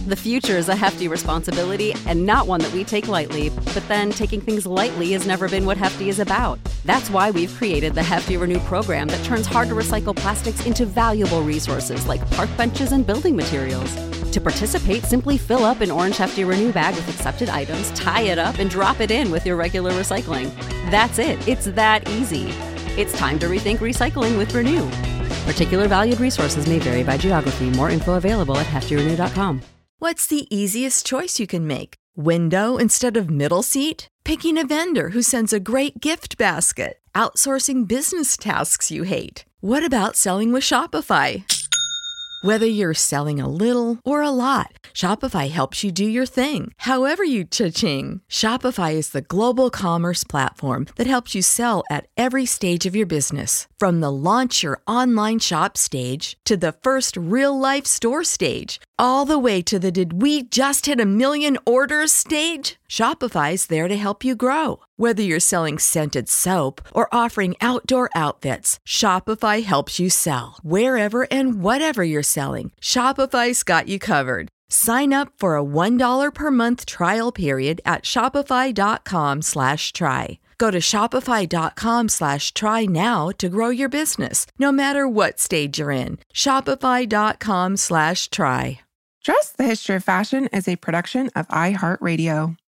The future is a hefty responsibility and not one that we take lightly, but then taking things lightly has never been what Hefty is about. That's why we've created the Hefty Renew program that turns hard-to-recycle plastics into valuable resources like park benches and building materials. To participate, simply fill up an orange Hefty Renew bag with accepted items, tie it up, and drop it in with your regular recycling. That's it. It's that easy. It's time to rethink recycling with Renew. Particular valued resources may vary by geography. More info available at heftyrenew.com. What's the easiest choice you can make? Window instead of middle seat? Picking a vendor who sends a great gift basket? Outsourcing business tasks you hate? What about selling with Shopify? Whether you're selling a little or a lot, Shopify helps you do your thing, however you cha-ching. Shopify is the global commerce platform that helps you sell at every stage of your business. From the launch your online shop stage to the first real-life store stage, all the way to the did we just hit 1 million orders stage. Shopify's there to help you grow. Whether you're selling scented soap or offering outdoor outfits, Shopify helps you sell. Wherever and whatever you're selling, Shopify's got you covered. Sign up for a $1 per month trial period at shopify.com/try. Go to shopify.com/try now to grow your business, no matter what stage you're in. Shopify.com/try. Dress the History of Fashion is a production of iHeartRadio.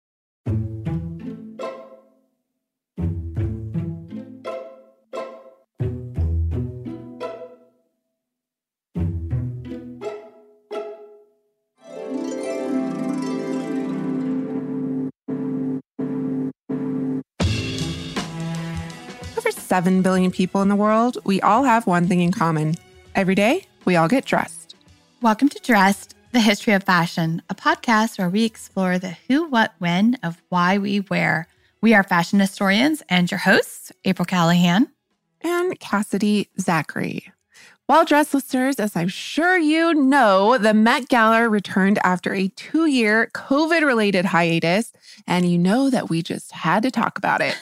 Over 7 billion people in the world, we all have one thing in common. Every day, we all get dressed. Welcome to Dressed, the History of Fashion, a podcast where we explore the who, what, when of why we wear. We are fashion historians and your hosts, April Callahan and Cassidy Zachary. Well, dress listeners, as I'm sure you know, the Met Gala returned after a 2-year COVID-related hiatus, and you know that we just had to talk about it.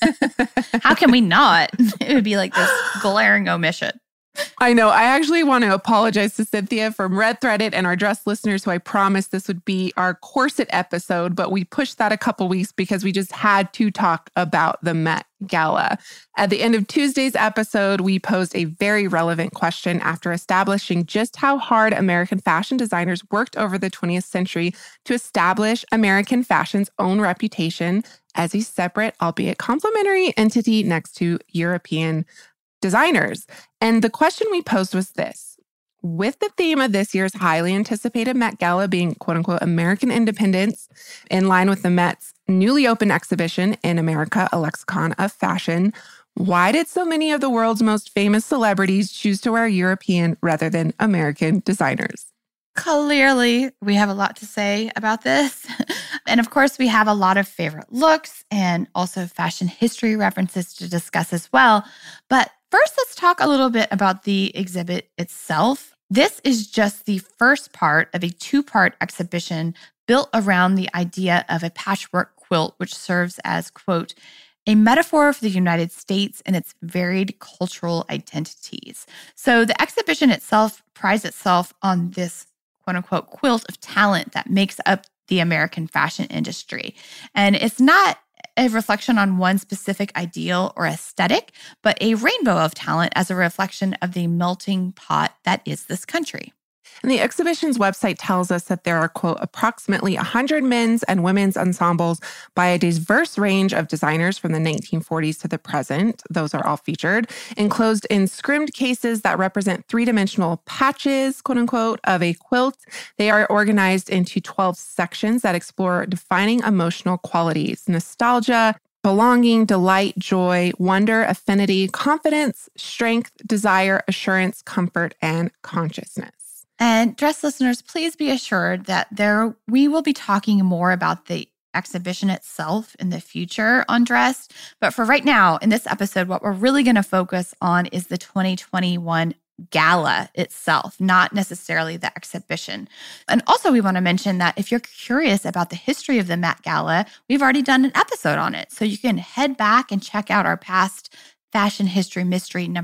How can we not? It would be like this glaring omission. I know. I actually want to apologize to Cynthia from Red Threaded and our dress listeners who I promised this would be our corset episode, but we pushed that a couple weeks because we just had to talk about the Met Gala. At the end of Tuesday's episode, we posed a very relevant question after establishing just how hard American fashion designers worked over the 20th century to establish American fashion's own reputation as a separate, albeit complementary entity next to European designers. And the question we posed was this: with the theme of this year's highly anticipated Met Gala being quote unquote American independence, in line with the Met's newly opened exhibition in America, a lexicon of fashion, why did so many of the world's most famous celebrities choose to wear European rather than American designers? Clearly, we have a lot to say about this. And of course, we have a lot of favorite looks and also fashion history references to discuss as well. But first, let's talk a little bit about the exhibit itself. This is just the first part of a 2-part exhibition built around the idea of a patchwork quilt, which serves as, quote, a metaphor for the United States and its varied cultural identities. So the exhibition itself prides itself on this quote-unquote quilt of talent that makes up the American fashion industry. And it's not a reflection on one specific ideal or aesthetic, but a rainbow of talent as a reflection of the melting pot that is this country. And the exhibition's website tells us that there are, quote, approximately 100 men's and women's ensembles by a diverse range of designers from the 1940s to the present. Those are all featured, enclosed in scrimmed cases that represent 3-dimensional patches, quote unquote, of a quilt. They are organized into 12 sections that explore defining emotional qualities: nostalgia, belonging, delight, joy, wonder, affinity, confidence, strength, desire, assurance, comfort, and consciousness. And dress listeners, please be assured that we will be talking more about the exhibition itself in the future on Dressed. But for right now, in this episode, what we're really going to focus on is the 2021 gala itself, not necessarily the exhibition. And also, we want to mention that if you're curious about the history of the Met Gala, we've already done an episode on it. So you can head back and check out our past Fashion History Mystery number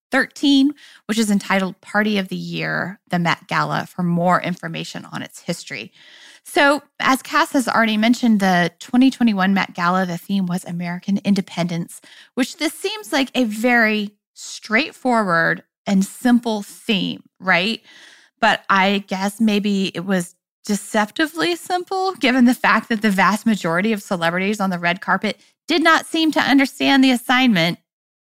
13, which is entitled Party of the Year, the Met Gala, for more information on its history. So, as Cass has already mentioned, the 2021 Met Gala, the theme was American Independence, which this seems like a very straightforward and simple theme, right? But I guess maybe it was deceptively simple, given the fact that the vast majority of celebrities on the red carpet did not seem to understand the assignment.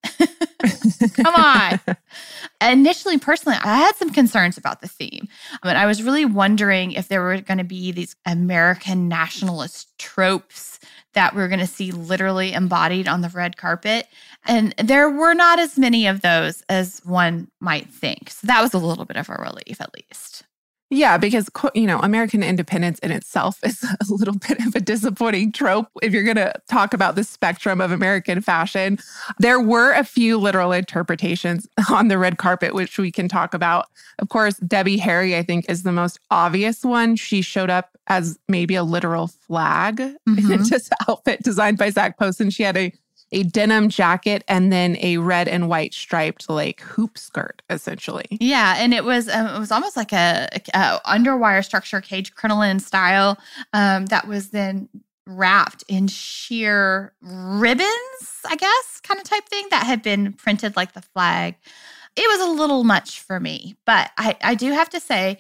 Come on. Initially, personally, I had some concerns about the theme. I was really wondering if there were going to be these American nationalist tropes that we were going to see literally embodied on the red carpet. And there were not as many of those as one might think. So that was a little bit of a relief, at least. Yeah, because, American independence in itself is a little bit of a disappointing trope if you're going to talk about the spectrum of American fashion. There were a few literal interpretations on the red carpet, which we can talk about. Of course, Debbie Harry, I think, is the most obvious one. She showed up as maybe a literal flag in this outfit designed by Zac Post, and she had a denim jacket and then a red and white striped hoop skirt, essentially. Yeah, and it was almost like a underwire structure cage crinoline style that was then wrapped in sheer ribbons, I guess, kind of type thing that had been printed like the flag. It was a little much for me, but I do have to say,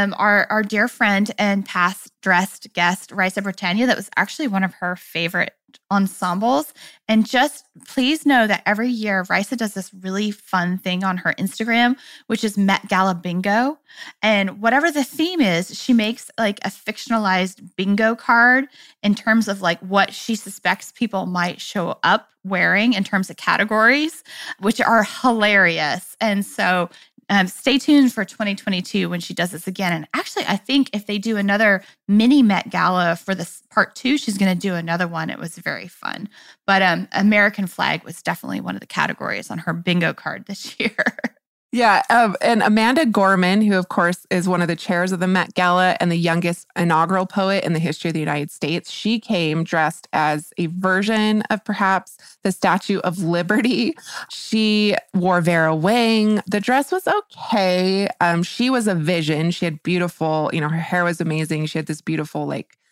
our dear friend and past dressed guest, Raisa Britannia, that was actually one of her favorite ensembles. And just please know that every year Raisa does this really fun thing on her Instagram, which is Met Gala Bingo. And whatever the theme is, she makes a fictionalized bingo card in terms of what she suspects people might show up wearing in terms of categories, which are hilarious. And so stay tuned for 2022 when she does this again. And actually, I think if they do another mini Met Gala for this part 2, she's going to do another one. It was very fun. But American flag was definitely one of the categories on her bingo card this year. Yeah. And Amanda Gorman, who, of course, is one of the chairs of the Met Gala and the youngest inaugural poet in the history of the United States, she came dressed as a version of perhaps the Statue of Liberty. She wore Vera Wang. The dress was okay. She was a vision. She had beautiful, her hair was amazing. She had this beautiful,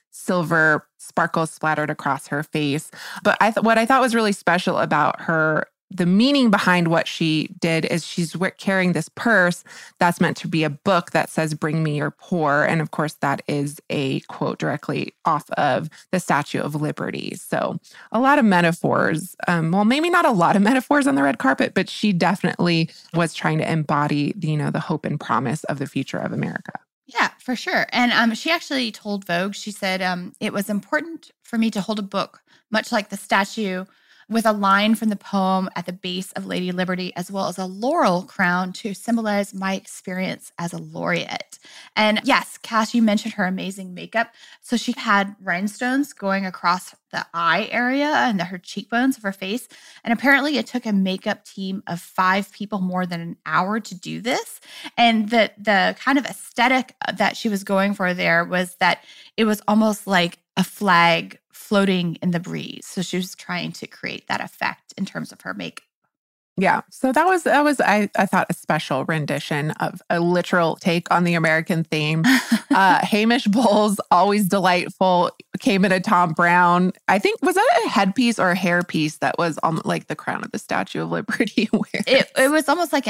silver sparkles splattered across her face. But what I thought was really special about her, the meaning behind what she did, is she's carrying this purse that's meant to be a book that says, "Bring me your poor." And of course, that is a quote directly off of the Statue of Liberty. So a lot of metaphors. Well, maybe not a lot of metaphors on the red carpet, but she definitely was trying to embody, the hope and promise of the future of America. Yeah, for sure. And she actually told Vogue, she said, it was important for me to hold a book, much like the statue, with a line from the poem at the base of Lady Liberty, as well as a laurel crown to symbolize my experience as a laureate. And yes, Cass, you mentioned her amazing makeup. So she had rhinestones going across the eye area and her cheekbones of her face. And apparently it took a makeup team of 5 people more than an hour to do this. And the kind of aesthetic that she was going for there was that it was almost like a flag floating in the breeze. So she was trying to create that effect in terms of her makeup. Yeah. So that was I thought, a special rendition of a literal take on the American theme. Hamish Bowles, always delightful, came in a Tom Brown. I think, was that a headpiece or a hairpiece that was on the crown of the Statue of Liberty? It was almost like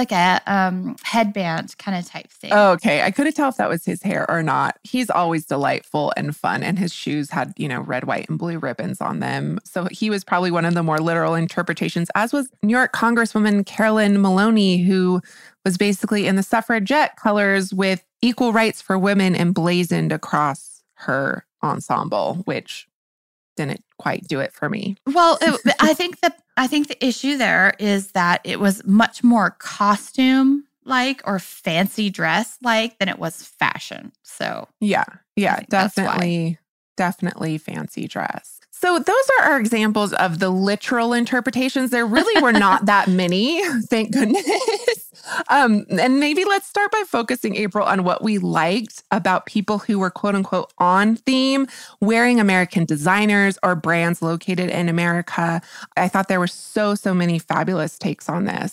a headband kind of type thing. Oh, okay. I couldn't tell if that was his hair or not. He's always delightful and fun, and his shoes had, red, white, and blue ribbons on them. So he was probably one of the more literal interpretations, as was New York Congresswoman Carolyn Maloney, who was basically in the suffragette colors with equal rights for women emblazoned across her ensemble, which didn't quite do it for me. Well, I think the issue there is that it was much more costume-like or fancy dress-like than it was fashion. So yeah, definitely fancy dress. So those are our examples of the literal interpretations. There really were not that many, thank goodness. And maybe let's start by focusing, April, on what we liked about people who were quote unquote on theme, wearing American designers or brands located in America. I thought there were so many fabulous takes on this.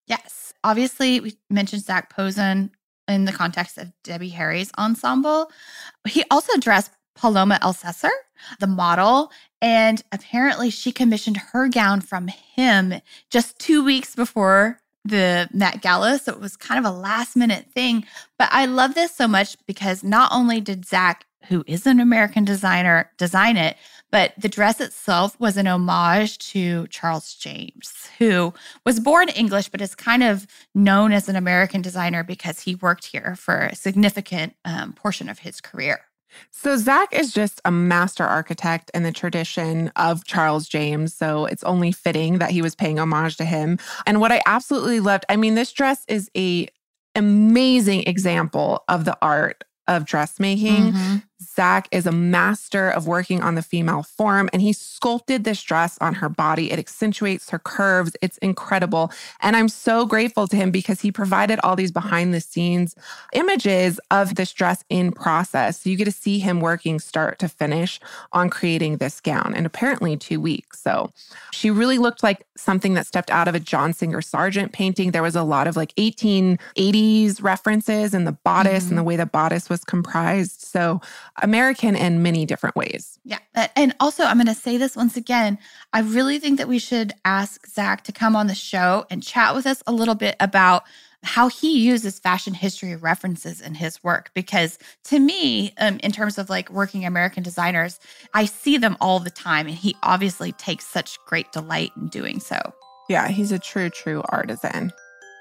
Yes. Obviously, we mentioned Zach Posen in the context of Debbie Harry's ensemble. He also dressed Paloma Elsesser, the model, and apparently she commissioned her gown from him just 2 weeks before the Met Gala. So it was kind of a last minute thing. But I love this so much because not only did Zach, who is an American designer, design it, but the dress itself was an homage to Charles James, who was born English, but is kind of known as an American designer because he worked here for a significant portion of his career. So Zach is just a master architect in the tradition of Charles James. So it's only fitting that he was paying homage to him. And what I absolutely loved, I mean, this dress is an amazing example of the art of dressmaking. Mm-hmm. Zach is a master of working on the female form, and he sculpted this dress on her body. It accentuates her curves. It's incredible. And I'm so grateful to him because he provided all these behind the scenes images of this dress in process. So you get to see him working start to finish on creating this gown in apparently 2 weeks. So she really looked like something that stepped out of a John Singer Sargent painting. There was a lot of like 1880s references in the bodice and the way the bodice was comprised. So American in many different ways. Yeah. And also, I'm going to say this once again. I really think that we should ask Zach to come on the show and chat with us a little bit about how he uses fashion history references in his work. Because to me, in terms of like working American designers, I see them all the time. And he obviously takes such great delight in doing so. Yeah, he's a true artisan.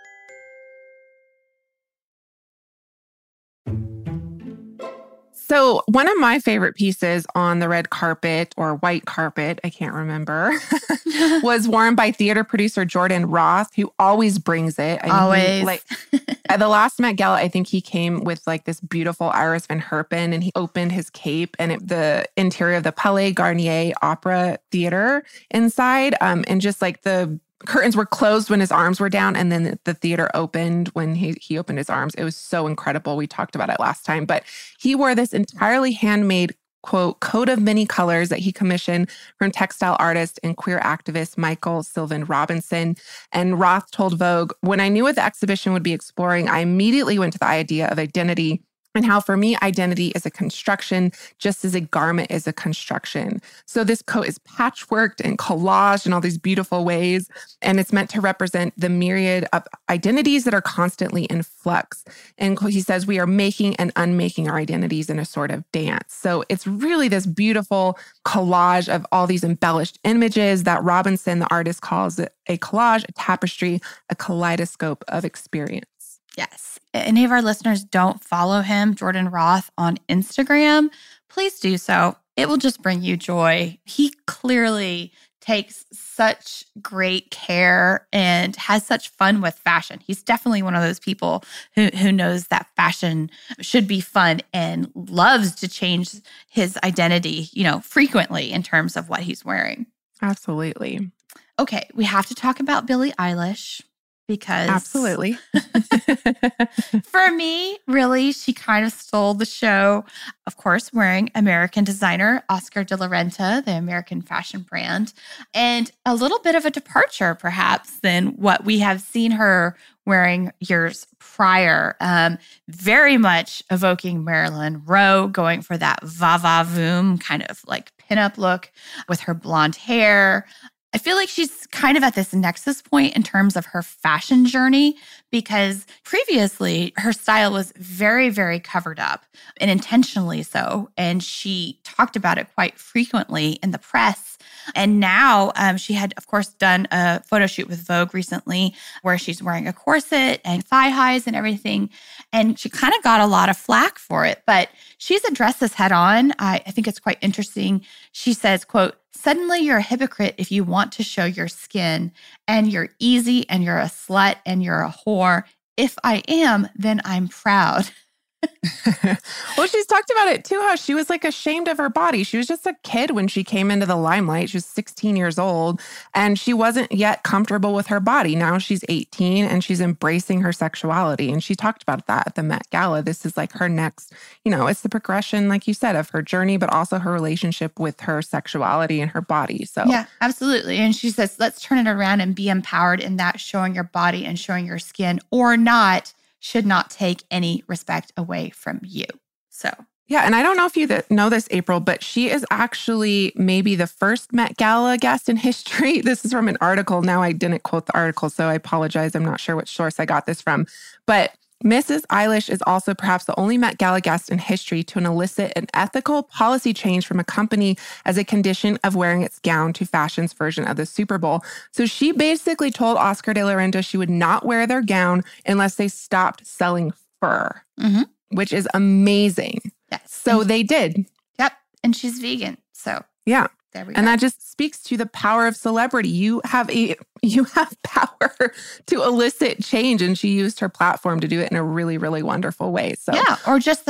So one of my favorite pieces on the red carpet or white carpet, I can't remember, was worn by theater producer Jordan Roth, who always brings it. Always. At the last Met Gala, I think he came with like this beautiful Iris Van Herpen, and he opened his cape and the interior of the Palais Garnier Opera Theater inside, and just like the curtains were closed when his arms were down, and then the theater opened when he opened his arms. It was so incredible. We talked about it last time, but he wore this entirely handmade, quote, coat of many colors that he commissioned from textile artist and queer activist Michael Sylvan Robinson. And Roth told Vogue, "When I knew what the exhibition would be exploring, I immediately went to the idea of identity and how for me, identity is a construction, just as a garment is a construction. So this coat is patchworked and collaged in all these beautiful ways, and it's meant to represent the myriad of identities that are constantly in flux." And he says, we are making and unmaking our identities in a sort of dance. So it's really this beautiful collage of all these embellished images that Robinson, the artist, calls it a collage, a tapestry, a kaleidoscope of experience. Yes. Any of our listeners don't follow him, Jordan Roth, on Instagram, please do so. It will just bring you joy. He clearly takes such great care and has such fun with fashion. He's definitely one of those people who knows that fashion should be fun and loves to change his identity, frequently in terms of what he's wearing. Absolutely. Okay, we have to talk about Billie Eilish. Because absolutely. For me, really, she kind of stole the show. Of course, wearing American designer Oscar de la Renta, the American fashion brand, and a little bit of a departure, perhaps, than what we have seen her wearing years prior. Very much evoking Marilyn Monroe, going for that va-va-voom kind of like pinup look with her blonde hair. I feel like she's kind of at this nexus point in terms of her fashion journey, because previously her style was very, very covered up, and intentionally so. And she talked about it quite frequently in the press. And now she had, of course, done a photo shoot with Vogue recently where she's wearing a corset and thigh highs and everything. And she kind of got a lot of flack for it, but she's addressed this head on. I think it's quite interesting. She says, quote, "Suddenly you're a hypocrite if you want to show your skin, and you're easy and you're a slut and you're a whore. If I am, then I'm proud." Well, she's talked about it too, how she was like ashamed of her body. She was just a kid when she came into the limelight. She was 16 years old and she wasn't yet comfortable with her body. Now she's 18 and she's embracing her sexuality. And she talked about that at the Met Gala. This is like her next, it's the progression, like you said, of her journey, but also her relationship with her sexuality and her body. So yeah, absolutely. And she says, let's turn it around and be empowered in that showing your body and showing your skin or not should not take any respect away from you. So, yeah. And I don't know if you know this, April, but she is actually maybe the first Met Gala guest in history. This is from an article. Now, I didn't quote the article, so I apologize. I'm not sure which source I got this from. But Mrs. Eilish is also perhaps the only Met Gala guest in history to elicit an ethical policy change from a company as a condition of wearing its gown to fashion's version of the Super Bowl. So she basically told Oscar de la Renta she would not wear their gown unless they stopped selling fur, which is amazing. Yes. So they did. Yep. And she's vegan. So yeah. There we and go. That just speaks to the power of celebrity. You have power to elicit change, and she used her platform to do it in a really, really wonderful way. So yeah, or just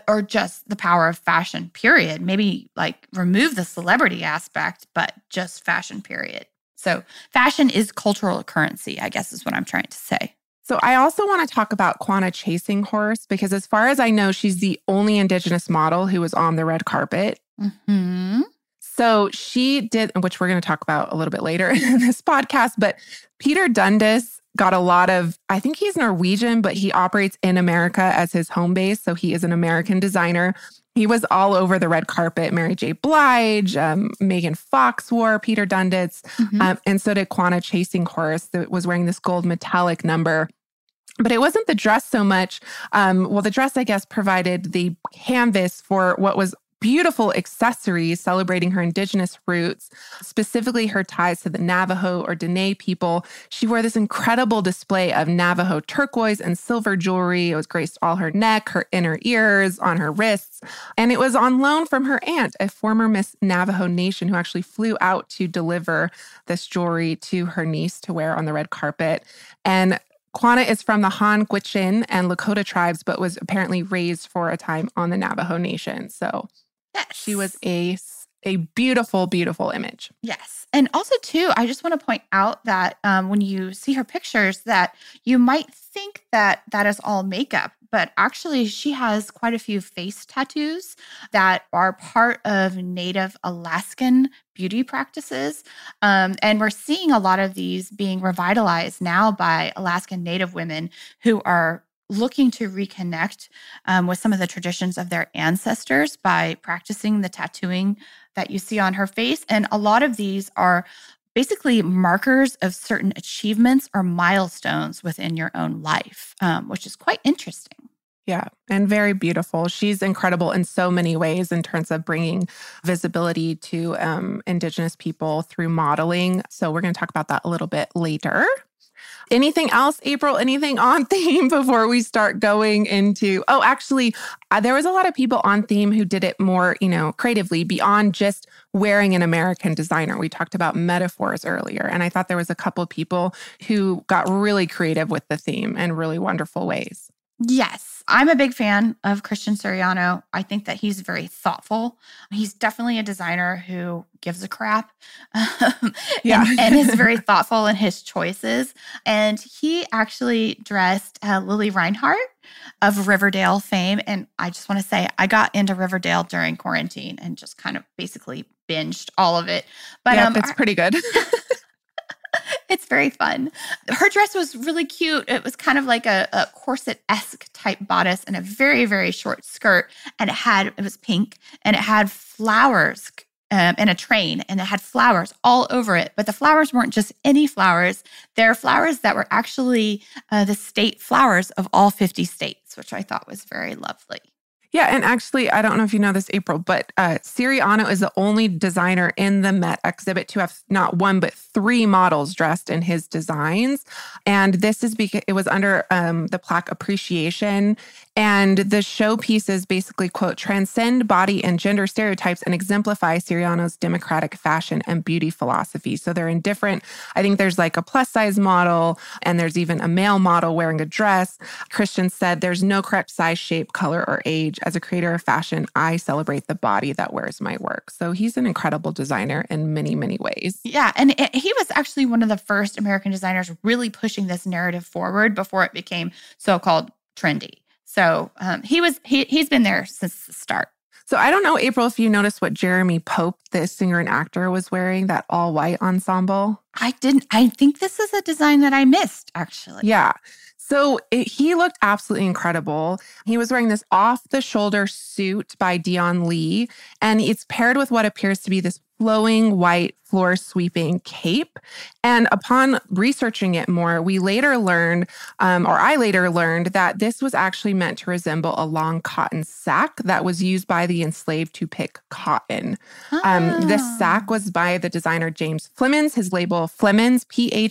the power of fashion. Period. Maybe like remove the celebrity aspect, but just fashion. Period. So fashion is cultural currency, I guess, is what I'm trying to say. So I also want to talk about Quanah Chasing Horse because, as far as I know, she's the only Indigenous model who was on the red carpet. Mm-hmm. So she did, which we're going to talk about a little bit later in this podcast, but Peter Dundas got a lot of, I think he's Norwegian, but he operates in America as his home base. So he is an American designer. He was all over the red carpet. Mary J. Blige, Megan Fox wore Peter Dundas, and so did Quanah Chasing Horse that was wearing this gold metallic number. But it wasn't the dress so much. The dress, I guess, provided the canvas for what was beautiful accessories celebrating her Indigenous roots, specifically her ties to the Navajo or Dene people. She wore this incredible display of Navajo turquoise and silver jewelry. It was graced all her neck, her inner ears, on her wrists. And it was on loan from her aunt, a former Miss Navajo Nation, who actually flew out to deliver this jewelry to her niece to wear on the red carpet. And Quanah is from the Han, Gwich'in, and Lakota tribes, but was apparently raised for a time on the Navajo Nation. So yes. She was a beautiful, beautiful image. Yes. And also, too, I just want to point out that when you see her pictures, that you might think that that is all makeup, but actually she has quite a few face tattoos that are part of Native Alaskan beauty practices. And we're seeing a lot of these being revitalized now by Alaskan Native women who are looking to reconnect with some of the traditions of their ancestors by practicing the tattooing that you see on her face. And a lot of these are basically markers of certain achievements or milestones within your own life, which is quite interesting. Yeah, and very beautiful. She's incredible in so many ways in terms of bringing visibility to Indigenous people through modeling. So we're going to talk about that a little bit later. Anything else, April? Anything on theme before we start going into... Oh, actually, there was a lot of people on theme who did it more, creatively beyond just wearing an American designer. We talked about metaphors earlier, and I thought there was a couple of people who got really creative with the theme in really wonderful ways. Yes. I'm a big fan of Christian Siriano. I think that he's very thoughtful. He's definitely a designer who gives a crap and is very thoughtful in his choices. And he actually dressed Lily Reinhart of Riverdale fame. And I just want to say, I got into Riverdale during quarantine and just kind of basically binged all of it. But it's pretty good. It's very fun. Her dress was really cute. It was kind of like a corset-esque type bodice and a very, very short skirt. And it was pink and it had flowers in a train, and it had flowers all over it. But the flowers weren't just any flowers. They're flowers that were actually the state flowers of all 50 states, which I thought was very lovely. Yeah, and actually, I don't know if you know this, April, but Siriano is the only designer in the Met exhibit to have not one, but 3 models dressed in his designs. And this is because it was under the plaque appreciation. And the showpieces basically, quote, transcend body and gender stereotypes and exemplify Siriano's democratic fashion and beauty philosophy. So they're in different, I think there's like a plus size model and there's even a male model wearing a dress. Christian said, there's no correct size, shape, color, or age. As a creator of fashion, I celebrate the body that wears my work. So he's an incredible designer in many, many ways. Yeah. And he was actually one of the first American designers really pushing this narrative forward before it became so-called trendy. So he's been there since the start. So I don't know, April, if you noticed what Jeremy Pope, the singer and actor, was wearing, that all-white ensemble. I didn't. I think this is a design that I missed, actually. Yeah. So he looked absolutely incredible. He was wearing this off-the-shoulder suit by Dion Lee, and it's paired with what appears to be this flowing white floor-sweeping cape. And upon researching it more, we later learned, I later learned, that this was actually meant to resemble a long cotton sack that was used by the enslaved to pick cotton. This sack was by the designer James Flemons, his label Flemons,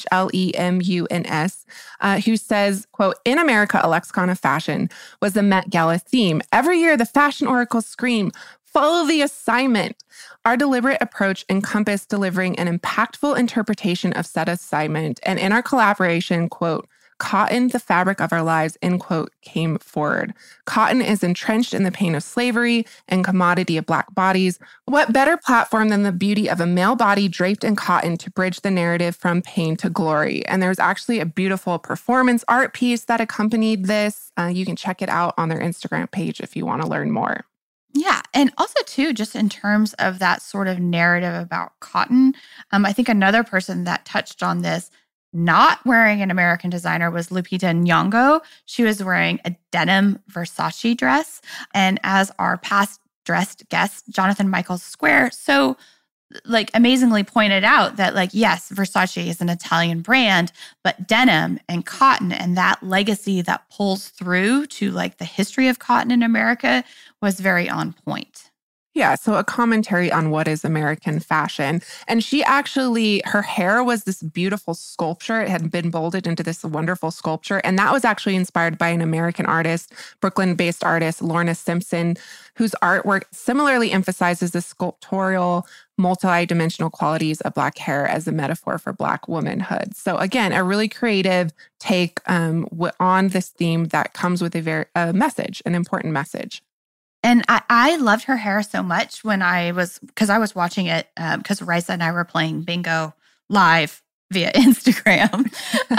Flemuns, who says, quote, in America, a lexicon of fashion was the Met Gala theme. Every year, the fashion oracles scream, follow the assignment. Our deliberate approach encompassed delivering an impactful interpretation of said assignment. And in our collaboration, quote, cotton, the fabric of our lives, end quote, came forward. Cotton is entrenched in the pain of slavery and commodity of Black bodies. What better platform than the beauty of a male body draped in cotton to bridge the narrative from pain to glory? And there's actually a beautiful performance art piece that accompanied this. You can check it out on their Instagram page if you want to learn more. Yeah. And also, too, just in terms of that sort of narrative about cotton, I think another person that touched on this, not wearing an American designer, was Lupita Nyong'o. She was wearing a denim Versace dress. And as our past dressed guest, Jonathan Michaels Square, so amazingly pointed out that yes, Versace is an Italian brand, but denim and cotton and that legacy that pulls through to the history of cotton in America was very on point. Yeah, so a commentary on what is American fashion. And she actually, her hair was this beautiful sculpture. It had been molded into this wonderful sculpture. And that was actually inspired by an American artist, Brooklyn-based artist, Lorna Simpson, whose artwork similarly emphasizes the sculptural, multi-dimensional qualities of Black hair as a metaphor for Black womanhood. So again, a really creative take on this theme that comes with a message, an important message. And I loved her hair so much because I was watching it because Raisa and I were playing bingo live via Instagram.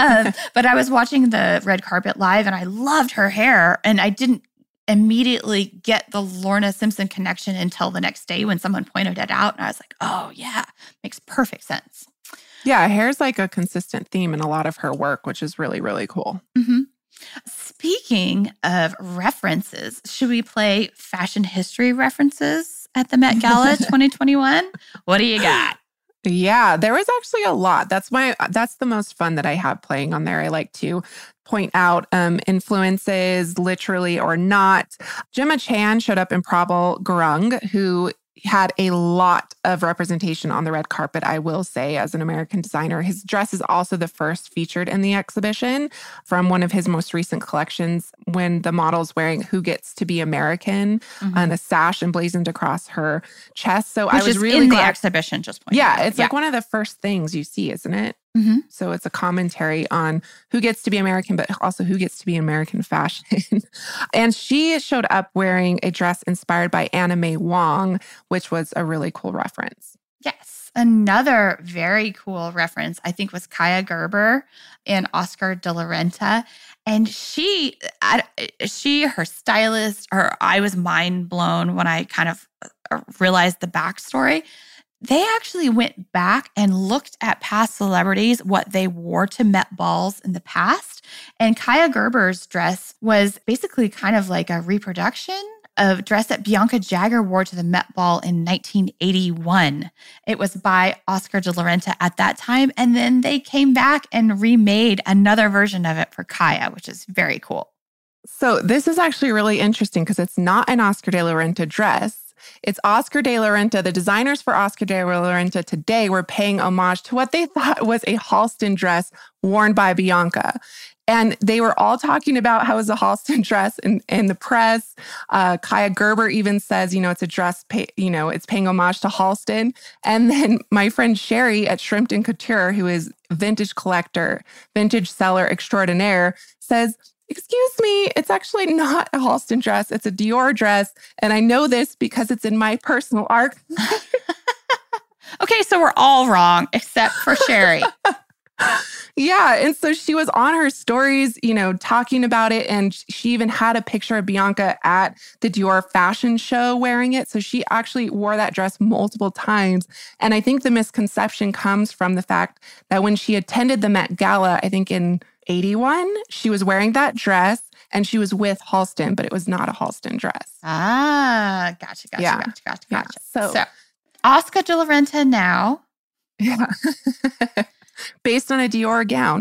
But I was watching the red carpet live and I loved her hair. And I didn't immediately get the Lorna Simpson connection until the next day when someone pointed it out. And I was like, oh, yeah, makes perfect sense. Yeah, hair's like a consistent theme in a lot of her work, which is really, really cool. Mm-hmm. Speaking of references, should we play fashion history references at the Met Gala 2021? What do you got? Yeah, there was actually a lot. That's the most fun that I have playing on there. I like to point out influences, literally or not. Gemma Chan showed up in Prabal Gurung, who had a lot of representation on the red carpet, I will say, as an American designer. His dress is also the first featured in the exhibition from one of his most recent collections when the model's wearing Who Gets to Be American and a sash emblazoned across her chest. So Which I was is really in glad. The exhibition, just pointing Yeah, out. it's like one of the first things you see, isn't it? Mm-hmm. So it's a commentary on who gets to be American, but also who gets to be American fashion. And she showed up wearing a dress inspired by Anna May Wong, which was a really cool reference. Yes. Another very cool reference, I think, was Kaia Gerber and Oscar de la Renta. And her stylist, I was mind blown when I kind of realized the backstory. They actually went back and looked at past celebrities, what they wore to Met balls in the past. And Kaia Gerber's dress was basically kind of like a reproduction of a dress that Bianca Jagger wore to the Met Ball in 1981. It was by Oscar de la Renta at that time. And then they came back and remade another version of it for Kaia, which is very cool. So this is actually really interesting because it's not an Oscar de la Renta dress. It's Oscar de la Renta. The designers for Oscar de la Renta today were paying homage to what they thought was a Halston dress worn by Bianca. And they were all talking about how it was a Halston dress in the press. Kaya Gerber even says, it's a dress, it's paying homage to Halston. And then my friend Sherry at Shrimpton Couture, who is vintage collector, vintage seller extraordinaire, says, excuse me, it's actually not a Halston dress. It's a Dior dress. And I know this because it's in my personal archive. Okay, so we're all wrong except for Sherry. Yeah. And so she was on her stories, talking about it. And she even had a picture of Bianca at the Dior fashion show wearing it. So she actually wore that dress multiple times. And I think the misconception comes from the fact that when she attended the Met Gala, I think in 1981, she was wearing that dress and she was with Halston, but it was not a Halston dress. Ah, gotcha. Yeah. So Oscar de la Renta now. Yeah. Based on a Dior gown.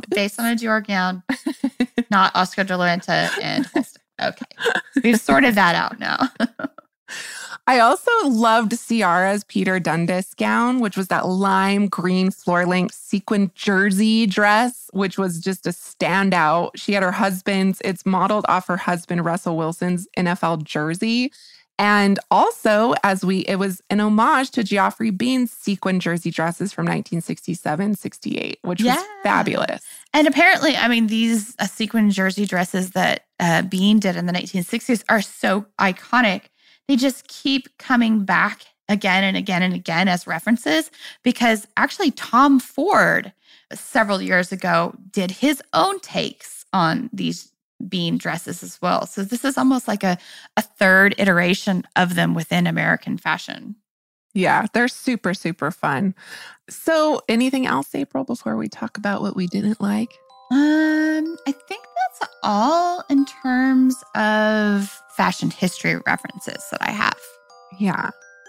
Not Oscar de la Renta and Halston. Okay. We've sorted that out now. I also loved Ciara's Peter Dundas gown, which was that lime green floor-length sequin jersey dress, which was just a standout. She had her husband's, it's modeled off her husband, Russell Wilson's NFL jersey. And also, it was an homage to Geoffrey Bean's sequin jersey dresses from 1967-68, which was fabulous. And apparently, these sequin jersey dresses that Bean did in the 1960s are so iconic. They just keep coming back again and again and again as references because actually Tom Ford several years ago did his own takes on these Bean dresses as well. So this is almost like a third iteration of them within American fashion. Yeah, they're super, super fun. So anything else, April, before we talk about what we didn't like? I think that's all in terms of fashion history references that I have. Yeah.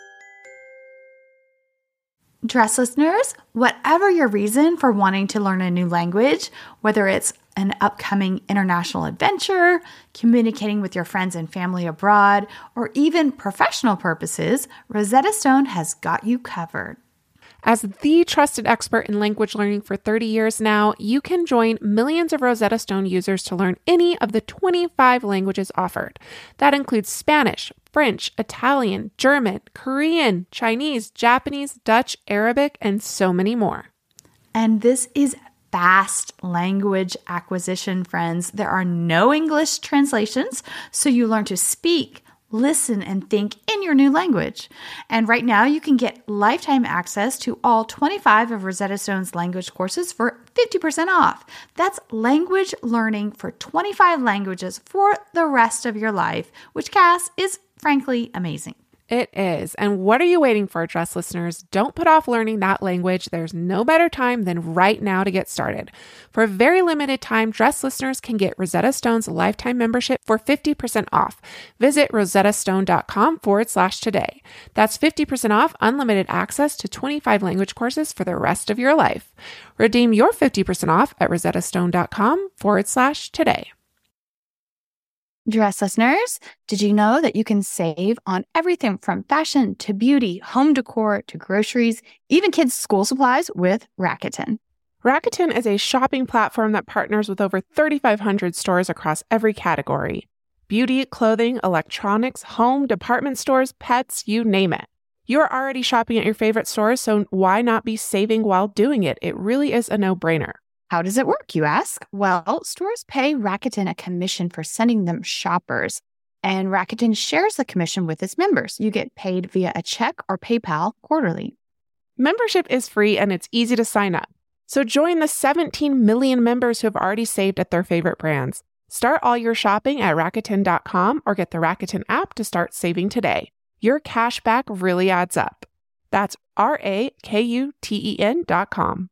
Dress listeners, whatever your reason for wanting to learn a new language, whether it's an upcoming international adventure, communicating with your friends and family abroad, or even professional purposes, Rosetta Stone has got you covered. As the trusted expert in language learning for 30 years now, you can join millions of Rosetta Stone users to learn any of the 25 languages offered. That includes Spanish, French, Italian, German, Korean, Chinese, Japanese, Dutch, Arabic, and so many more. And this is fast language acquisition, friends. There are no English translations, so you learn to speak, listen, and think in your new language. And right now, you can get lifetime access to all 25 of Rosetta Stone's language courses for 50% off. That's language learning for 25 languages for the rest of your life, which, Cass, is frankly amazing. It is. And what are you waiting for, Dress listeners? Don't put off learning that language. There's no better time than right now to get started. For a very limited time, Dress listeners can get Rosetta Stone's lifetime membership for 50% off. Visit rosettastone.com/today. That's 50% off unlimited access to 25 language courses for the rest of your life. Redeem your 50% off at rosettastone.com/today. Dress listeners, did you know that you can save on everything from fashion to beauty, home decor to groceries, even kids' school supplies with Rakuten? Rakuten is a shopping platform that partners with over 3,500 stores across every category. Beauty, clothing, electronics, home, department stores, pets, you name it. You're already shopping at your favorite stores, so why not be saving while doing it? It really is a no-brainer. How does it work, you ask? Well, stores pay Rakuten a commission for sending them shoppers, and Rakuten shares the commission with its members. You get paid via a check or PayPal quarterly. Membership is free and it's easy to sign up. So join the 17 million members who have already saved at their favorite brands. Start all your shopping at Rakuten.com or get the Rakuten app to start saving today. Your cash back really adds up. That's Rakuten.com.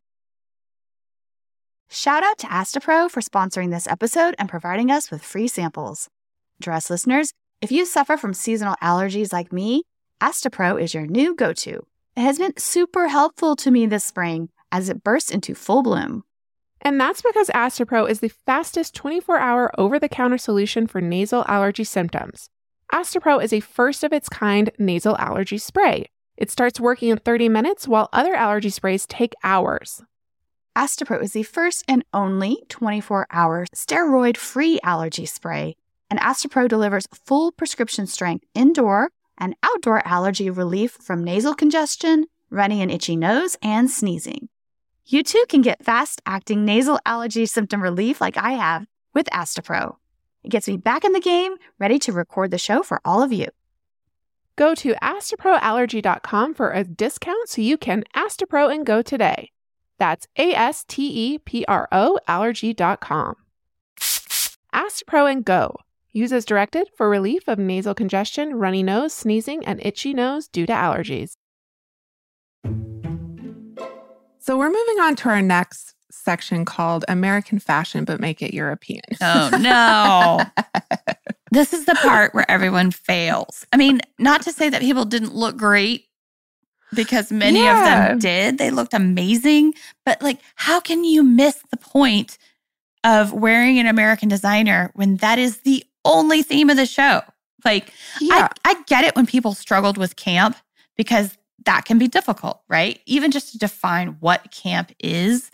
Shout out to Astapro for sponsoring this episode and providing us with free samples. Dress listeners, if you suffer from seasonal allergies like me, Astapro is your new go-to. It has been super helpful to me this spring as it bursts into full bloom. And that's because Astapro is the fastest 24-hour over-the-counter solution for nasal allergy symptoms. Astapro is a first-of-its-kind nasal allergy spray. It starts working in 30 minutes while other allergy sprays take hours. Astepro is the first and only 24-hour steroid-free allergy spray, and Astepro delivers full prescription strength indoor and outdoor allergy relief from nasal congestion, runny and itchy nose, and sneezing. You too can get fast-acting nasal allergy symptom relief like I have with Astepro. It gets me back in the game, ready to record the show for all of you. Go to asteproallergy.com for a discount so you can Astepro and go today. That's ASTEPRO allergy.com. Astepro and go. Use as directed for relief of nasal congestion, runny nose, sneezing, and itchy nose due to allergies. So we're moving on to our next section called American Fashion, but Make It European. Oh, no. This is the part where everyone fails. I mean, not to say that people didn't look great, because many of them did. They looked amazing. But like, how can you miss the point of wearing an American designer when that is the only theme of the show? Like, I get it when people struggled with camp, because that can be difficult, right? Even just to define what camp is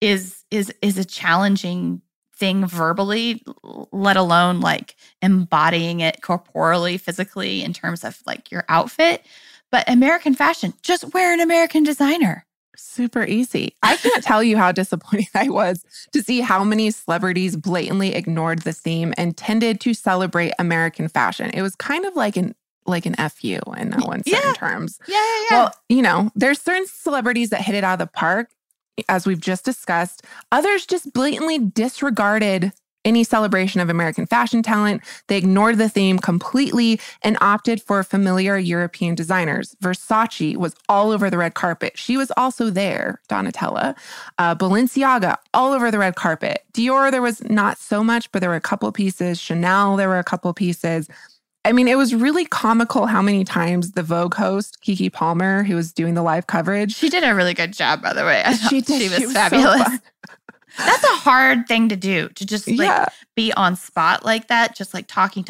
a challenging thing verbally, let alone like embodying it corporally, physically in terms of like your outfit. But American fashion, just wear an American designer. Super easy. I can't tell you how disappointed I was to see how many celebrities blatantly ignored the theme and tended to celebrate American fashion. It was kind of like an FU in no uncertain terms. Yeah. Well, you know, there's certain celebrities that hit it out of the park, as we've just discussed. Others just blatantly disregarded any celebration of American fashion talent. They ignored the theme completely and opted for familiar European designers. Versace was all over the red carpet. She was also there, Donatella. Balenciaga, all over the red carpet. Dior, there was not so much, but there were a couple pieces. Chanel, there were a couple pieces. I mean, it was really comical how many times the Vogue host, Keke Palmer, who was doing the live coverage. She did a really good job, by the way. I thought she was fabulous. So That's a hard thing to do, to just like be on spot like that, just like talking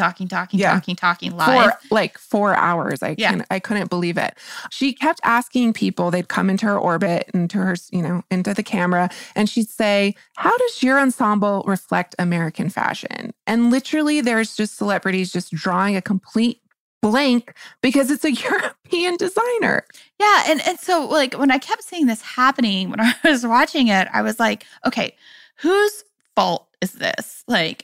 live. For 4 hours. I couldn't believe it. She kept asking people, they'd come into her orbit, into her, into the camera, and she'd say, "How does your ensemble reflect American fashion?" And literally there's just celebrities just drawing a complete blank because it's a European designer. Yeah. And so like when I kept seeing this happening, when I was watching it, I was like, okay, whose fault is this? Like,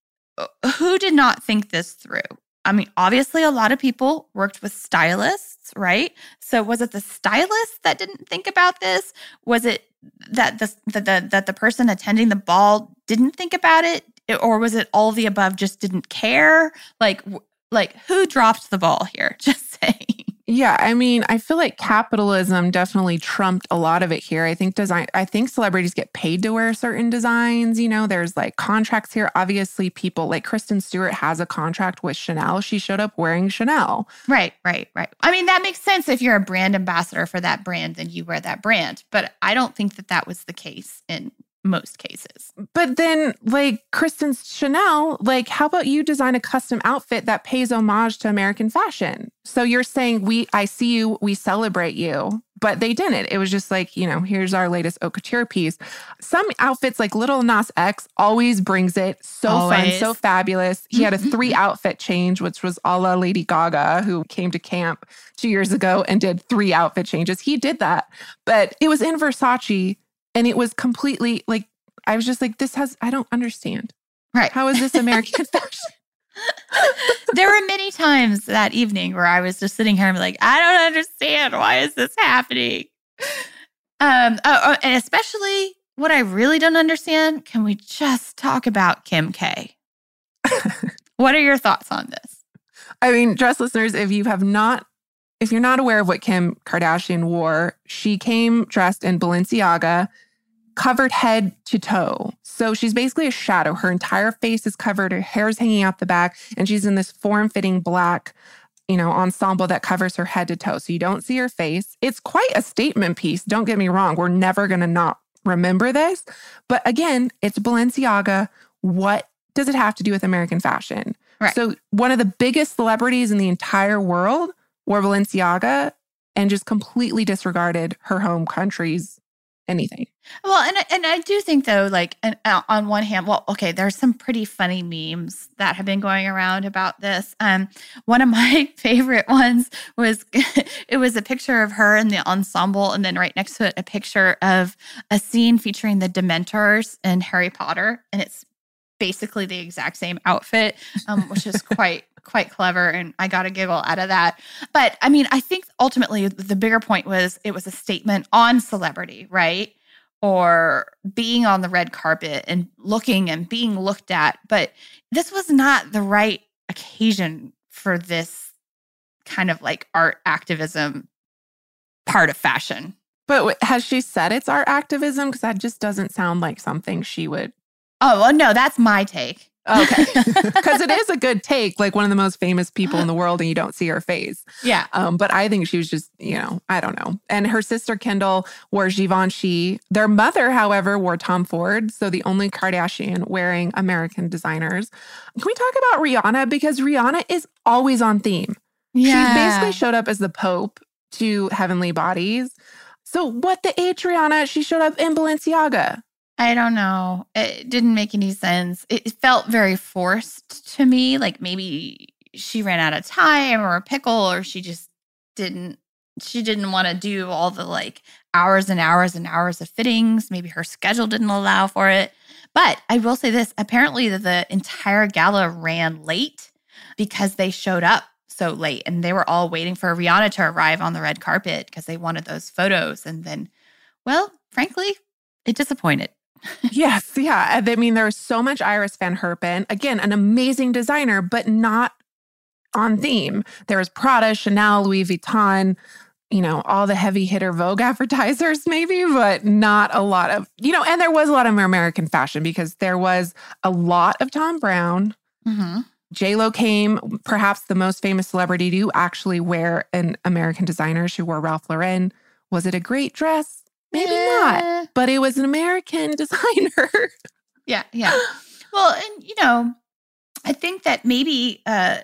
who did not think this through? I mean, obviously a lot of people worked with stylists, right? So was it the stylist that didn't think about this? Was it that the person attending the ball didn't think about it? Or was it all the above, just didn't care? Like, who dropped the ball here? Just saying. Yeah, I mean, I feel like capitalism definitely trumped a lot of it here. I think celebrities get paid to wear certain designs. There's like contracts here. Obviously, people like Kristen Stewart has a contract with Chanel. She showed up wearing Chanel. Right. I mean, that makes sense. If you're a brand ambassador for that brand, then you wear that brand. But I don't think that was the case in most cases. But then like Kristen Chanel, like how about you design a custom outfit that pays homage to American fashion? So you're saying I see you, we celebrate you, but they didn't. It was just like, here's our latest haute couture piece. Some outfits like Lil Nas X always brings it. So fun, so fabulous. He had a 3 outfit change, which was a la Lady Gaga, who came to camp 2 years ago and did 3 outfit changes. He did that, but it was in Versace. And it was completely like, I was just like, I don't understand. Right. How is this American fashion? There were many times that evening where I was just sitting here and like, I don't understand. Why is this happening? And especially what I really don't understand, can we just talk about Kim K? What are your thoughts on this? I mean, dress listeners, if you're not aware of what Kim Kardashian wore, she came dressed in Balenciaga, covered head to toe. So she's basically a shadow. Her entire face is covered, her hair's hanging out the back, and she's in this form-fitting black, ensemble that covers her head to toe. So you don't see her face. It's quite a statement piece. Don't get me wrong. We're never going to not remember this. But again, it's Balenciaga. What does it have to do with American fashion? Right. So one of the biggest celebrities in the entire world wore Balenciaga and just completely disregarded her home country's anything. Well, and I do think though, like, on one hand, well, okay, there's some pretty funny memes that have been going around about this. One of my favorite ones was it was a picture of her in the ensemble, and then right next to it, a picture of a scene featuring the Dementors in Harry Potter, and it's basically the exact same outfit, which is quite clever, and I got a giggle out of that. But I mean, I think ultimately the bigger point was it was a statement on celebrity, right? Or being on the red carpet and looking and being looked at. But this was not the right occasion for this kind of like art activism part of fashion. But has she said it's art activism? Because that just doesn't sound like something she would. Oh, well, no, that's my take. Okay. Because it is a good take, like one of the most famous people in the world, and you don't see her face. Yeah. But I think she was just, I don't know. And her sister Kendall wore Givenchy. Their mother, however, wore Tom Ford. So the only Kardashian wearing American designers. Can we talk about Rihanna? Because Rihanna is always on theme. Yeah. She basically showed up as the Pope to Heavenly Bodies. So what the H, Rihanna? She showed up in Balenciaga. I don't know. It didn't make any sense. It felt very forced to me. Like maybe she ran out of time or a pickle, or she just didn't want to do all the like hours and hours and hours of fittings. Maybe her schedule didn't allow for it. But I will say this, apparently the entire gala ran late because they showed up so late, and they were all waiting for Rihanna to arrive on the red carpet because they wanted those photos. And then, well, frankly, it disappointed. Yes, yeah. I mean, there was so much Iris Van Herpen. Again, an amazing designer, but not on theme. There was Prada, Chanel, Louis Vuitton, all the heavy hitter Vogue advertisers maybe, but not a lot of, and there was a lot of American fashion because there was a lot of Thom Browne. Mm-hmm. J.Lo came, perhaps the most famous celebrity to actually wear an American designer. She wore Ralph Lauren. Was it a great dress? Maybe not, but it was an American designer. Yeah. Well, and, I think that maybe,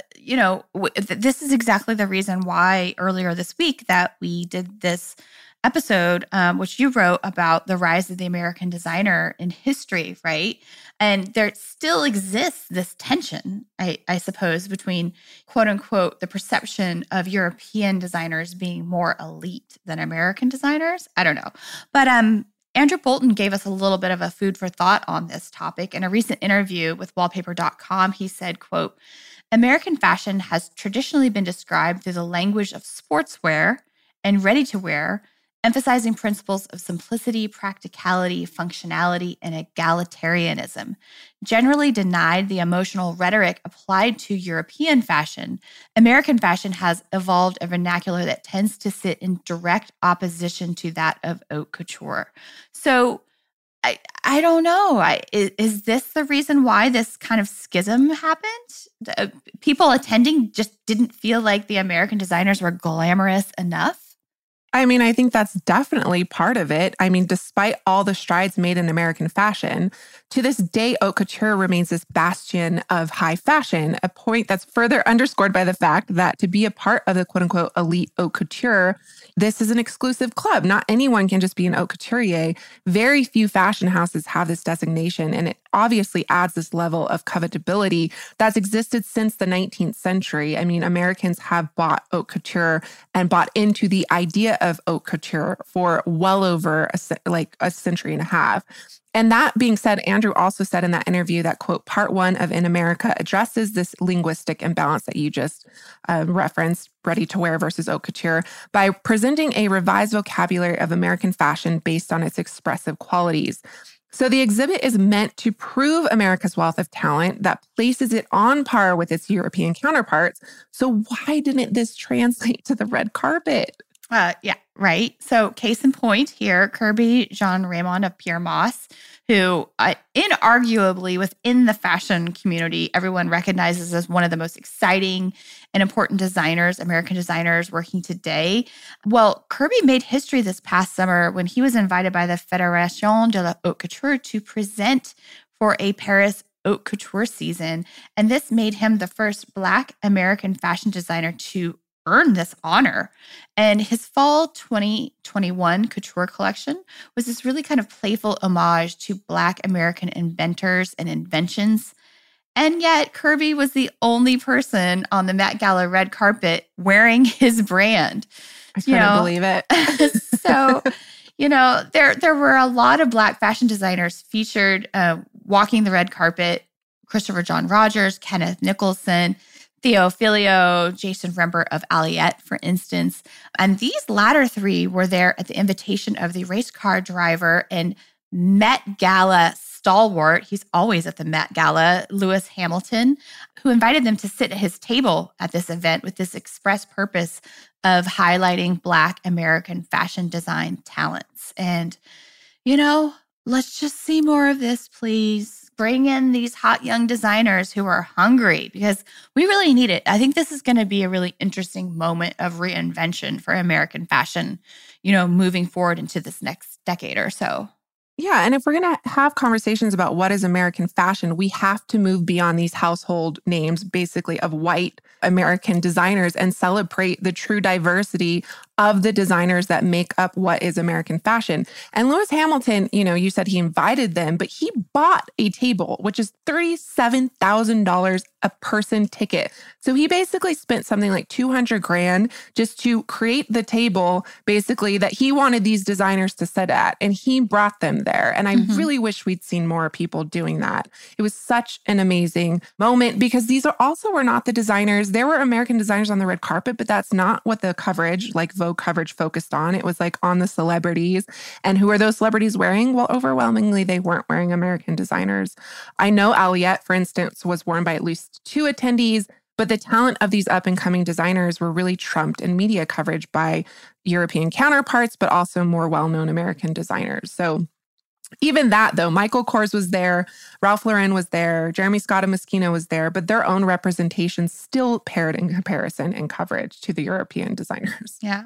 this is exactly the reason why earlier this week that we did this episode, which you wrote about the rise of the American designer in history, right? And there still exists this tension, I suppose, between quote unquote, the perception of European designers being more elite than American designers. I don't know. But Andrew Bolton gave us a little bit of a food for thought on this topic. In a recent interview with wallpaper.com, he said, quote, American fashion has traditionally been described through the language of sportswear and ready-to-wear, emphasizing principles of simplicity, practicality, functionality, and egalitarianism. Generally denied the emotional rhetoric applied to European fashion, American fashion has evolved a vernacular that tends to sit in direct opposition to that of haute couture. So I don't know. Is this the reason why this kind of schism happened? People attending just didn't feel like the American designers were glamorous enough? I mean, I think that's definitely part of it. I mean, despite all the strides made in American fashion, to this day, haute couture remains this bastion of high fashion, a point that's further underscored by the fact that to be a part of the quote-unquote elite haute couture, this is an exclusive club. Not anyone can just be an haute couturier. Very few fashion houses have this designation, and it obviously adds this level of covetability that's existed since the 19th century. I mean, Americans have bought haute couture and bought into the idea of haute couture for well over a century and a half. And that being said, Andrew also said in that interview that, quote, part one of In America addresses this linguistic imbalance that you just referenced, ready-to-wear versus haute couture, by presenting a revised vocabulary of American fashion based on its expressive qualities. So the exhibit is meant to prove America's wealth of talent that places it on par with its European counterparts. So why didn't this translate to the red carpet? Yeah, right. So case in point here, Kirby Jean Raymond of Pyer Moss, who inarguably within the fashion community, everyone recognizes as one of the most exciting and important designers, American designers working today. Well, Kirby made history this past summer when he was invited by the Fédération de la Haute Couture to present for a Paris haute couture season. And this made him the first Black American fashion designer to earn this honor. And his fall 2021 couture collection was this really kind of playful homage to Black American inventors and inventions. And yet Kirby was the only person on the Met Gala red carpet wearing his brand. I couldn't believe it. So, there were a lot of Black fashion designers featured walking the red carpet. Christopher John Rogers, Kenneth Nicholson, Theo Filio, Jason Rember of Aliette, for instance. And these latter three were there at the invitation of the race car driver and Met Gala stalwart, he's always at the Met Gala, Lewis Hamilton, who invited them to sit at his table at this event with this express purpose of highlighting Black American fashion design talents. And, let's just see more of this, please. Bring in these hot young designers who are hungry because we really need it. I think this is going to be a really interesting moment of reinvention for American fashion, moving forward into this next decade or so. Yeah. And if we're going to have conversations about what is American fashion, we have to move beyond these household names, basically, of white American designers and celebrate the true diversity of the designers that make up what is American fashion. And Lewis Hamilton, you said he invited them, but he bought a table, which is $37,000 a person ticket. So he basically spent something like $200,000 just to create the table, basically, that he wanted these designers to sit at. And he brought them there. And I really wish we'd seen more people doing that. It was such an amazing moment because these were not the designers. There were American designers on the red carpet, but that's not what the coverage, like Vogue coverage, focused on. It was like on the celebrities. And who are those celebrities wearing? Well, overwhelmingly, they weren't wearing American designers. I know Aliette, for instance, was worn by at least 2 attendees, but the talent of these up-and-coming designers were really trumped in media coverage by European counterparts, but also more well-known American designers. So even that, though, Michael Kors was there, Ralph Lauren was there, Jeremy Scott and Moschino was there, but their own representation still paired in comparison and coverage to the European designers. Yeah.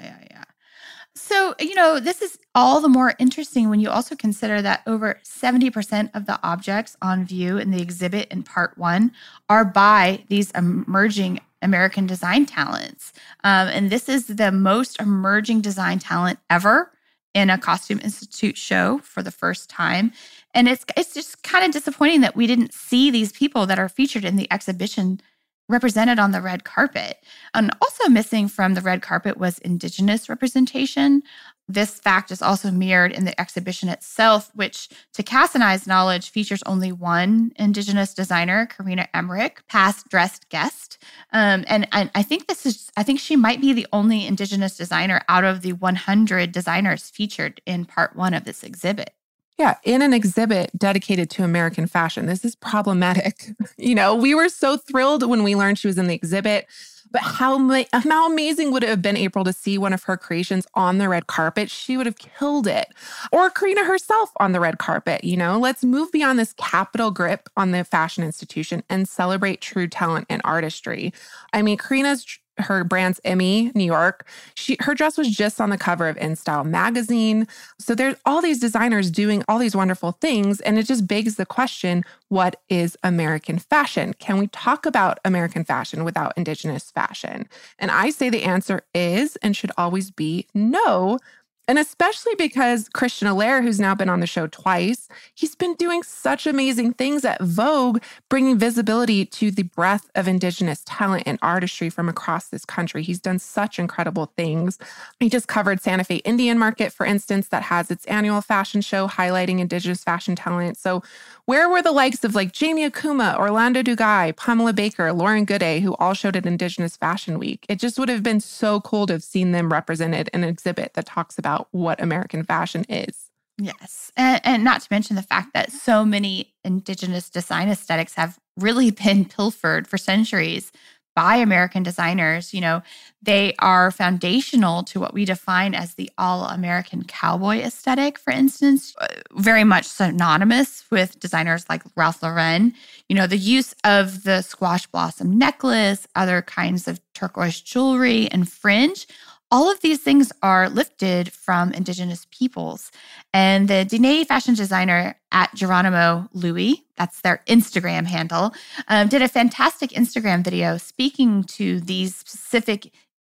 So, this is all the more interesting when you also consider that over 70% of the objects on view in the exhibit in part 1 are by these emerging American design talents. And this is the most emerging design talent ever in a Costume Institute show for the first time. And it's just kind of disappointing that we didn't see these people that are featured in the exhibition represented on the red carpet. And also missing from the red carpet was Indigenous representation. This fact is also mirrored in the exhibition itself, which, to Cass and I's knowledge, features only one Indigenous designer, Karina Emmerich, past dressed guest. And I think she might be the only Indigenous designer out of the 100 designers featured in part 1 of this exhibit. Yeah, in an exhibit dedicated to American fashion. This is problematic. We were so thrilled when we learned she was in the exhibit, but how amazing would it have been, April, to see one of her creations on the red carpet? She would have killed it. Or Karina herself on the red carpet, Let's move beyond this capital grip on the fashion institution and celebrate true talent and artistry. I mean, her brand's Emmy, New York. Her dress was just on the cover of InStyle magazine. So there's all these designers doing all these wonderful things. And it just begs the question, what is American fashion? Can we talk about American fashion without Indigenous fashion? And I say the answer is and should always be no. And especially because Christian Allaire, who's now been on the show twice, he's been doing such amazing things at Vogue, bringing visibility to the breadth of Indigenous talent and artistry from across this country. He's done such incredible things. He just covered Santa Fe Indian Market, for instance, that has its annual fashion show highlighting Indigenous fashion talent. So where were the likes of like Jamie Akuma, Orlando Dugai, Pamela Baker, Lauren Gooday, who all showed at Indigenous Fashion Week? It just would have been so cool to have seen them represented in an exhibit that talks about what American fashion is. Yes. And not to mention the fact that so many Indigenous design aesthetics have really been pilfered for centuries by American designers. They are foundational to what we define as the all-American cowboy aesthetic, for instance, very much synonymous with designers like Ralph Lauren. The use of the squash blossom necklace, other kinds of turquoise jewelry and fringe, all of these things are lifted from Indigenous peoples. And the Dene fashion designer at Geronimo Louis, that's their Instagram handle, did a fantastic Instagram video speaking to these specific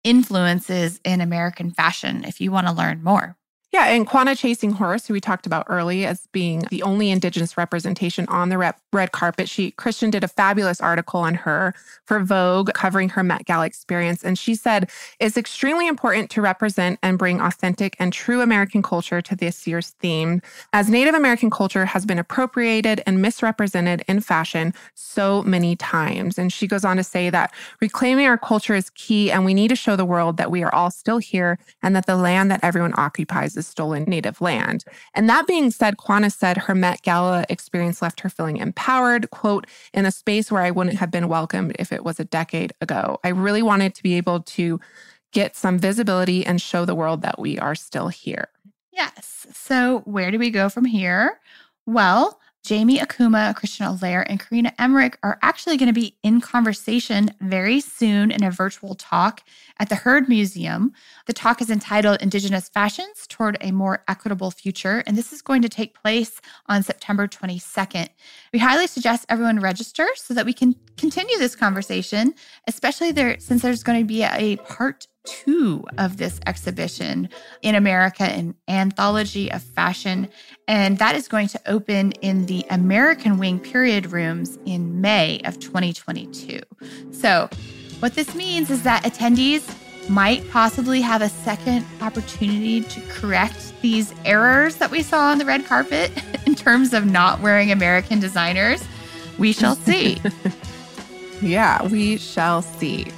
influences in American fashion if you want to learn more. Yeah, and Quanah Chasing Horse, who we talked about early as being the only Indigenous representation on the red carpet, Christian did a fabulous article on her for Vogue covering her Met Gala experience. And she said, it's extremely important to represent and bring authentic and true American culture to this year's theme, as Native American culture has been appropriated and misrepresented in fashion so many times. And she goes on to say that reclaiming our culture is key, and we need to show the world that we are all still here and that the land that everyone occupies is stolen Native land. And that being said, Quanah said her Met Gala experience left her feeling empowered, quote, in a space where I wouldn't have been welcomed if it was a decade ago. I really wanted to be able to get some visibility and show the world that we are still here. Yes. So where do we go from here? Well, Jamie Akuma, Christian Allaire, and Karina Emmerich are actually going to be in conversation very soon in a virtual talk at the Heard Museum. The talk is entitled Indigenous Fashions Toward a More Equitable Future, and this is going to take place on September 22nd. We highly suggest everyone register so that we can continue this conversation, especially since there's going to be a part 2 of this exhibition in America, an anthology of fashion. And that is going to open in the American Wing Period Rooms in May of 2022. So what this means is that attendees might possibly have a second opportunity to correct these errors that we saw on the red carpet in terms of not wearing American designers. We shall see. Yeah, we shall see.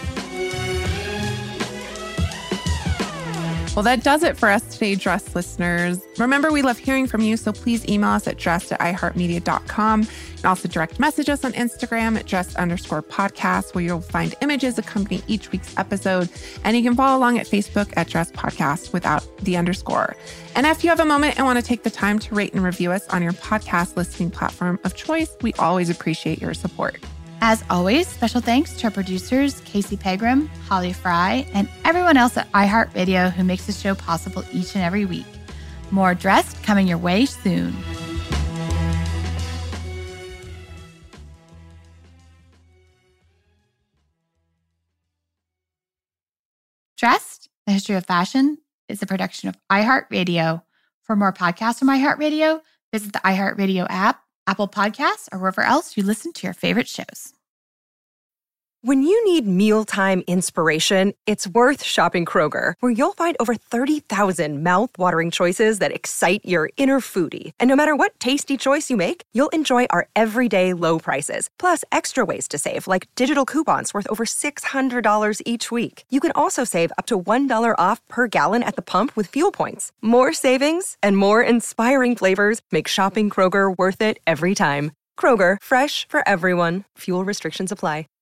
Well, that does it for us today, Dressed listeners. Remember, we love hearing from you, so please email us at dressed@iheartmedia.com. And also direct message us on Instagram at dressed_podcast, where you'll find images accompanying each week's episode. And you can follow along at Facebook at Dressed Podcast without the underscore. And if you have a moment and want to take the time to rate and review us on your podcast listening platform of choice, we always appreciate your support. As always, special thanks to our producers, Casey Pegram, Holly Fry, and everyone else at iHeartRadio who makes the show possible each and every week. More Dressed coming your way soon. Dressed, the History of Fashion, is a production of iHeartRadio. For more podcasts from iHeartRadio, visit the iHeartRadio app, Apple Podcasts, or wherever else you listen to your favorite shows. When you need mealtime inspiration, it's worth shopping Kroger, where you'll find over 30,000 mouth-watering choices that excite your inner foodie. And no matter what tasty choice you make, you'll enjoy our everyday low prices, plus extra ways to save, like digital coupons worth over $600 each week. You can also save up to $1 off per gallon at the pump with fuel points. More savings and more inspiring flavors make shopping Kroger worth it every time. Kroger, fresh for everyone. Fuel restrictions apply.